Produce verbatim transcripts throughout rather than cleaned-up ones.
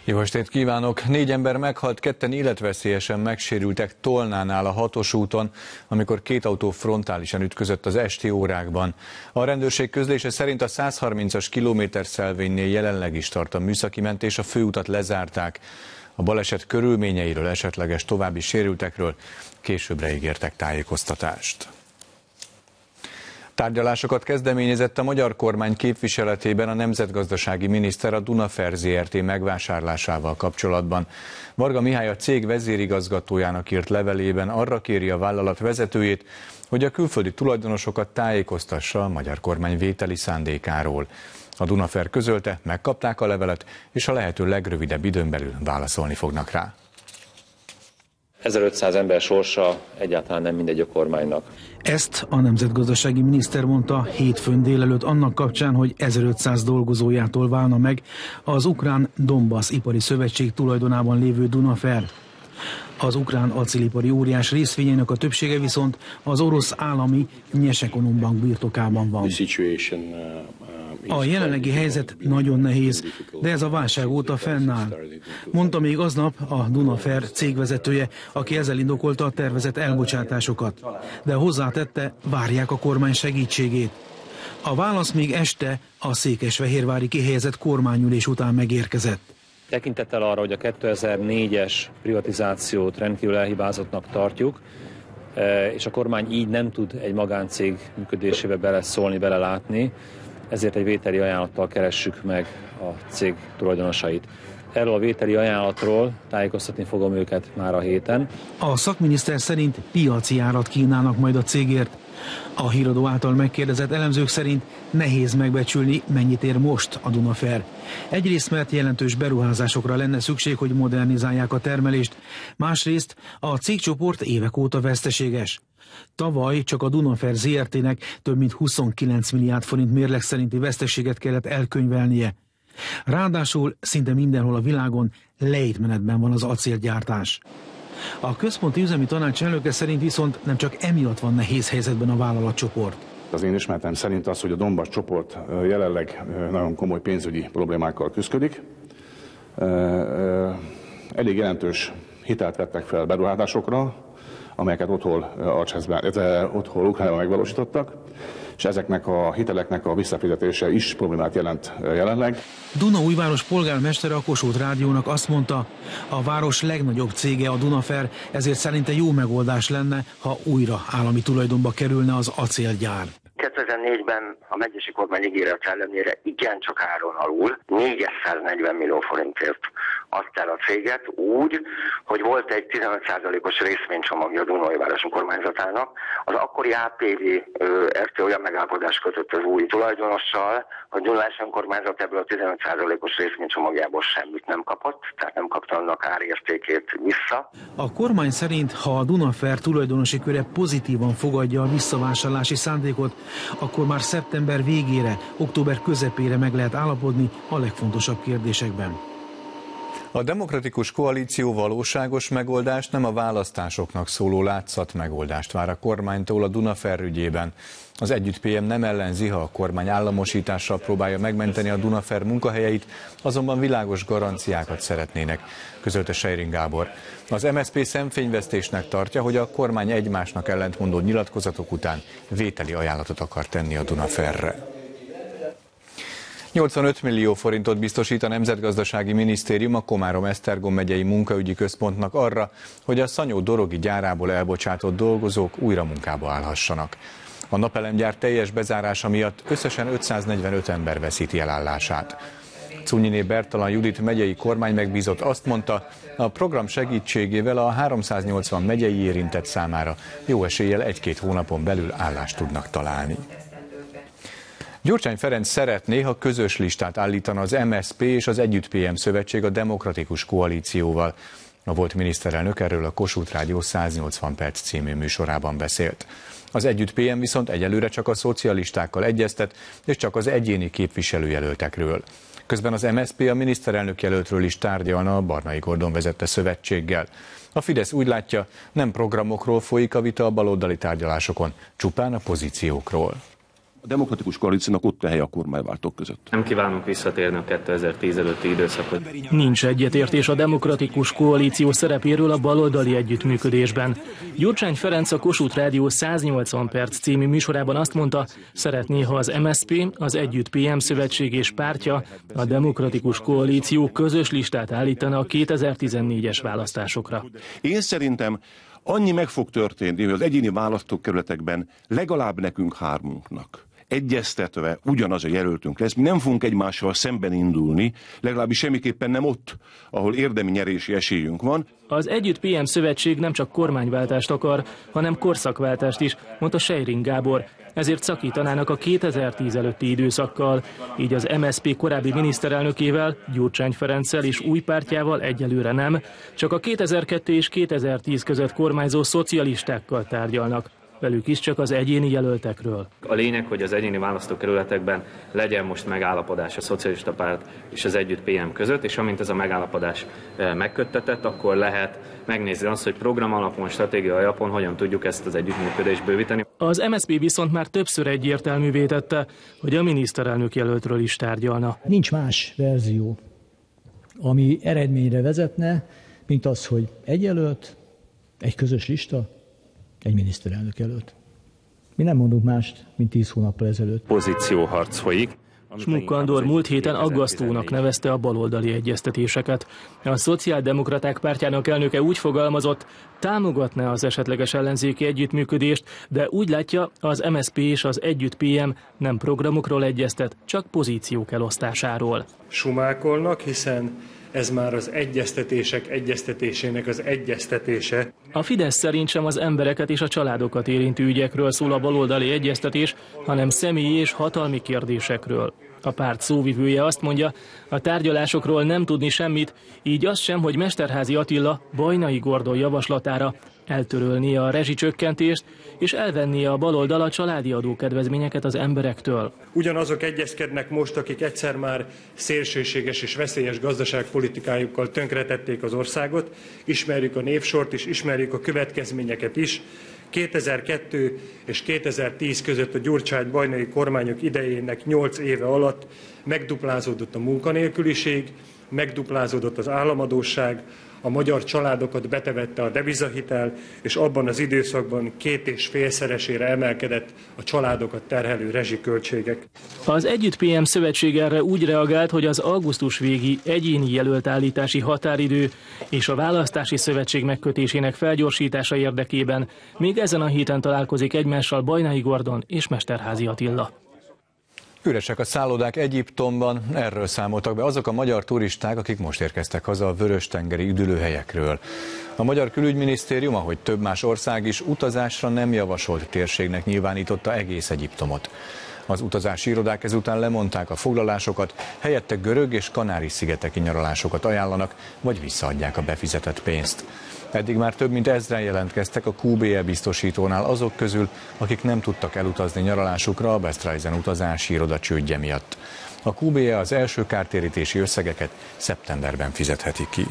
Jó estét kívánok! Négy ember meghalt, ketten életveszélyesen megsérültek Tolnánál a hatos úton, amikor két autó frontálisan ütközött az esti órákban. A rendőrség közlése szerint a százharmincas kilométerszelvénynél jelenleg is tart a műszaki mentés, a főutat lezárták. A baleset körülményeiről, esetleges további sérültekről későbbre ígértek tájékoztatást. Tárgyalásokat kezdeményezett a magyar kormány képviseletében a nemzetgazdasági miniszter a Dunafer Zé Er Té megvásárlásával kapcsolatban. Varga Mihály a cég vezérigazgatójának írt levelében arra kéri a vállalat vezetőjét, hogy a külföldi tulajdonosokat tájékoztassa a magyar kormány vételi szándékáról. A Dunafer közölte, megkapták a levelet, és a lehető legrövidebb időn belül válaszolni fognak rá. ezerötszáz ember sorsa egyáltalán nem mindegy a kormánynak. Ezt a nemzetgazdasági miniszter mondta hétfőn délelőtt annak kapcsán, hogy ezerötszáz dolgozójától válna meg az ukrán Donbasz Ipari Szövetség tulajdonában lévő Dunafer. Az ukrán acélipari óriás részvényeinek a többsége viszont az orosz állami Nyesekonumbank birtokában van. A jelenlegi helyzet nagyon nehéz, de ez a válság óta fennáll, mondta még aznap a Dunafer cégvezetője, aki ezzel indokolta a tervezett elbocsátásokat, de hozzátette, várják a kormány segítségét. A válasz még este a székesfehérvári kihelyezett kormányülés után megérkezett. Tekintettel arra, hogy a kétezer-négyes privatizációt rendkívül elhibázottnak tartjuk, és a kormány így nem tud egy magáncég működésébe beleszólni, belelátni, ezért egy vételi ajánlattal keressük meg a cég tulajdonosait. Erről a vételi ajánlatról tájékoztatni fogom őket már a héten. A szakminiszter szerint piaci árat kínálnak majd a cégért. A híradó által megkérdezett elemzők szerint nehéz megbecsülni, mennyit ér most a Dunafer. Egyrészt, mert jelentős beruházásokra lenne szükség, hogy modernizálják a termelést, másrészt a cégcsoport évek óta veszteséges. Tavaly csak a Dunafer Zé Er Té-nek több mint huszonkilenc milliárd forint mérleg szerinti veszteséget kellett elkönyvelnie. Ráadásul szinte mindenhol a világon lejtmenetben van az acélgyártás. A központi üzemi tanács elnöke szerint viszont nem csak emiatt van nehéz helyzetben a vállalatcsoport. Az én ismeretem szerint az, hogy a Donbass csoport jelenleg nagyon komoly pénzügyi problémákkal küzdik. Elég jelentős hitelt vettek fel beruházásokra, amelyeket otthon, otthon Ukrajnában megvalósítottak, és ezeknek a hiteleknek a visszafizetése is problémát jelent jelenleg. Dunaújváros polgármestere a Kossuth Rádiónak azt mondta, a város legnagyobb cége a Dunafer, ezért szerinte jó megoldás lenne, ha újra állami tulajdonba kerülne az acélgyár. kétezer-négyben a megyesi kormány ígéret ellenére igencsak áron alul négyszáznegyven millió forintért adta el a céget úgy, hogy volt egy tizenöt százalékos részvénycsomagja a Dunaújváros kormányzatának. Az akkori á pé vé er té olyan megállapodást kötött az új tulajdonossal, hogy Dunás önkormányzat ebből a tizenöt százalékos részvénycsomagjából semmit nem kapott, tehát nem kapta annak árértékét vissza. A kormány szerint, ha a Dunafer tulajdonosi köre pozitívan fogadja a visszavásárlási szándékot, akkor már szeptember végére, október közepére meg lehet állapodni a legfontosabb kérdésekben. A demokratikus koalíció valóságos megoldást, nem a választásoknak szóló látszat megoldást vár a kormánytól a Dunafer ügyében. Az Együtt Pé Em nem ellenzi, ha a kormány államosítással próbálja megmenteni a Dunafer munkahelyeit, azonban világos garanciákat szeretnének, közölte Seiring Gábor. Az em es zé pé szemfényvesztésnek tartja, hogy a kormány egymásnak ellentmondó nyilatkozatok után vételi ajánlatot akar tenni a Dunaferre. nyolcvanöt millió forintot biztosít a Nemzetgazdasági Minisztérium a Komárom-Esztergom megyei munkaügyi központnak arra, hogy a Szanyó-Dorogi gyárából elbocsátott dolgozók újra munkába állhassanak. A napelemgyár teljes bezárása miatt összesen ötszáznegyvenöt ember veszíti el állását. Cunyiné Bertalan Judit megyei kormány megbízott azt mondta, a program segítségével a háromszáznyolcvan megyei érintett számára jó eséllyel egy-két hónapon belül állást tudnak találni. Gyurcsány Ferenc szeretné, ha közös listát állítana az em es zé pé és az Együtt Pé Em szövetség a demokratikus koalícióval. A volt miniszterelnök erről a Kossuth Rádió száznyolcvan perc című műsorában beszélt. Az Együtt Pé Em viszont egyelőre csak a szocialistákkal egyeztet, és csak az egyéni képviselőjelöltekről. Közben az em es zé pé a miniszterelnök jelöltről is tárgyalna a Barnai Gordon vezette szövetséggel. A Fidesz úgy látja, nem programokról folyik a vita a baloldali tárgyalásokon, csupán a pozíciókról. A demokratikus koalíciónak ott a helye a kormányváltók között. Nem kívánunk visszatérni a kétezer-tíz előtti időszakot. Nincs egyetértés a demokratikus koalíció szerepéről a baloldali együttműködésben. Gyurcsány Ferenc a Kossuth Rádió száznyolcvan perc című műsorában azt mondta, szeretné, ha az em es zé pé, az Együtt pé em szövetség és pártja, a demokratikus koalíció közös listát állítana a kétezer-tizennégyes választásokra. Én szerintem annyi meg fog történni, hogy az egyéni választókerületekben legalább nekünk hármunknak egyeztetve ugyanaz a jelöltünk lesz. Mi nem fogunk egymással szemben indulni, legalábbis semmiképpen nem ott, ahol érdemi nyerési esélyünk van. Az Együtt pé em szövetség nem csak kormányváltást akar, hanem korszakváltást is, mondta Sejring Gábor. Ezért szakítanának a kétezer-tíz előtti időszakkal. Így az em es zé pé korábbi miniszterelnökével, Gyurcsány Ferenccel és új pártjával egyelőre nem, csak a kétezer-kettő és kétezer-tíz között kormányzó szocialistákkal tárgyalnak. Velük is csak az egyéni jelöltekről. A lényeg, hogy az egyéni választókerületekben legyen most megállapodás a Szocialista Párt és az Együtt pé em között, és amint ez a megállapodás megköttetett, akkor lehet megnézni azt, hogy program alapon, stratégia alapon hogyan tudjuk ezt az együttműködést bővíteni. Az em es zé pé viszont már többször egyértelművé tette, hogy a miniszterelnök jelöltről is tárgyalna. Nincs más verzió, ami eredményre vezetne, mint az, hogy egy jelölt, egy közös lista, egy miniszterelnök előtt. Mi nem mondunk mást, mint tíz hónappal ezelőtt. Pozícióharc folyik. Smuk Andor múlt héten aggasztónak nevezte a baloldali egyeztetéseket. A Szociáldemokraták pártjának elnöke úgy fogalmazott, támogatná az esetleges ellenzéki együttműködést, de úgy látja, az em es zé pé és az Együtt pé em nem programokról egyeztet, csak pozíciók elosztásáról. Sumákolnak, hiszen ez már az egyeztetések egyeztetésének az egyeztetése. A Fidesz szerint sem az embereket és a családokat érintő ügyekről szól a baloldali egyeztetés, hanem személyi és hatalmi kérdésekről. A párt szóvivője azt mondja, a tárgyalásokról nem tudni semmit, így az sem, hogy Mesterházy Attila Bajnai Gordon javaslatára eltörölnie a rezsicsökkentést, és elvennie a baloldal a családi adókedvezményeket az emberektől. Ugyanazok egyezkednek most, akik egyszer már szélsőséges és veszélyes gazdaságpolitikájukkal tönkretették az országot. Ismerjük a névsort is, ismerjük a következményeket is. kétezer-kettő és kétezer-tíz között a Gyurcsány-Bajnai kormányok idejének nyolc éve alatt megduplázódott a munkanélküliség, megduplázódott az államadósság, a magyar családokat betevette a devizahitel, és abban az időszakban két és félszeresére emelkedett a családokat terhelő rezsiköltségek. Az Együtt pé em szövetség erre úgy reagált, hogy az augusztus végi egyéni jelöltállítási határidő és a választási szövetség megkötésének felgyorsítása érdekében még ezen a héten találkozik egymással Bajnai Gordon és Mesterházy Attila. Üresek a szállodák Egyiptomban, erről számoltak be azok a magyar turisták, akik most érkeztek haza a vörös-tengeri üdülőhelyekről. A magyar külügyminisztérium, ahogy több más ország is, utazásra nem javasolt térségnek nyilvánította egész Egyiptomot. Az utazási irodák ezután lemondták a foglalásokat, helyette görög és kanári-szigeteki nyaralásokat ajánlanak, vagy visszaadják a befizetett pénzt. Eddig már több mint ezren jelentkeztek a kú bé e biztosítónál azok közül, akik nem tudtak elutazni nyaralásukra a Best Reisen utazási iroda csődje miatt. A kú bé e az első kártérítési összegeket szeptemberben fizetheti ki.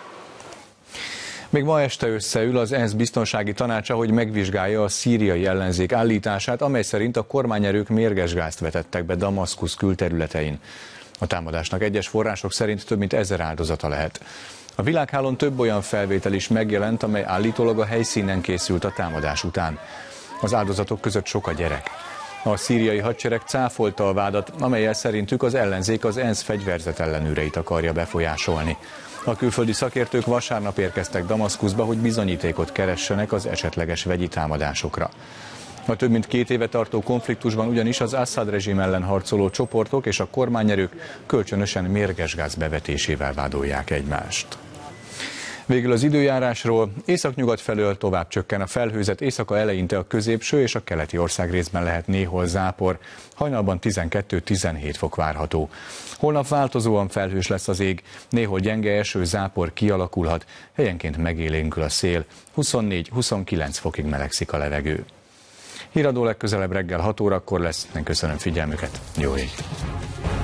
Még ma este összeül az ENSZ biztonsági tanácsa, hogy megvizsgálja a szíriai ellenzék állítását, amely szerint a kormányerők mérges gázt vetettek be Damaszkusz külterületein. A támadásnak egyes források szerint több mint ezer áldozata lehet. A világhálón több olyan felvétel is megjelent, amely állítólag a helyszínen készült a támadás után. Az áldozatok között sok a gyerek. A szíriai hadsereg cáfolta a vádat, amellyel szerintük az ellenzék az ENSZ fegyverzet ellenőreit akarja befolyásolni. A külföldi szakértők vasárnap érkeztek Damaszkuszba, hogy bizonyítékot keressenek az esetleges vegyi támadásokra. A több mint két éve tartó konfliktusban ugyanis az Assad rezsim ellen harcoló csoportok és a kormányerők kölcsönösen mérges gáz bevetésével vádolják egymást. Végül az időjárásról: északnyugat felől tovább csökken a felhőzet, éjszaka eleinte a középső és a keleti országrészben lehet néhol zápor, hajnalban tizenkettő-tizenhét fok várható. Holnap változóan felhős lesz az ég, néhol gyenge eső, zápor kialakulhat, helyenként megélénkül a szél, huszonnégy-huszonkilenc fokig melegszik a levegő. Híradó legközelebb reggel hat órakor lesz, köszönöm figyelmüket, jó éjt!